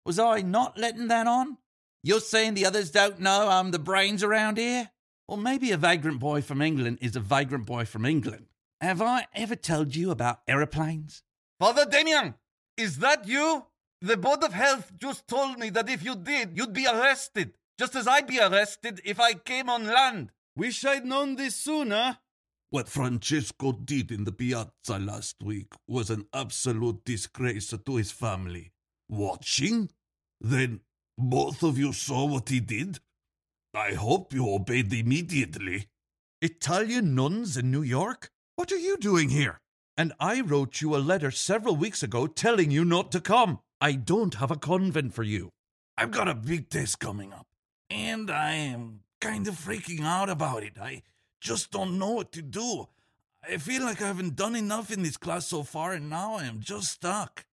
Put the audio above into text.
Was I not letting that on? You're saying the others don't know I'm the brains around here? Or maybe a vagrant boy from England is a vagrant boy from England. Have I ever told you about aeroplanes? Father Damien, is that you? The Board of Health just told me that if you did, you'd be arrested. Just as I'd be arrested if I came on land. Wish I'd known this sooner. What Francesco did in the piazza last week was an absolute disgrace to his family. Watching? Then both of you saw what he did? I hope you obeyed immediately. Italian nuns in New York? What are you doing here? And I wrote you a letter several weeks ago telling you not to come. I don't have a convent for you. I've got a big test coming up, and I am kind of freaking out about it. I just don't know what to do. I feel like I haven't done enough in this class so far, and now I am just stuck.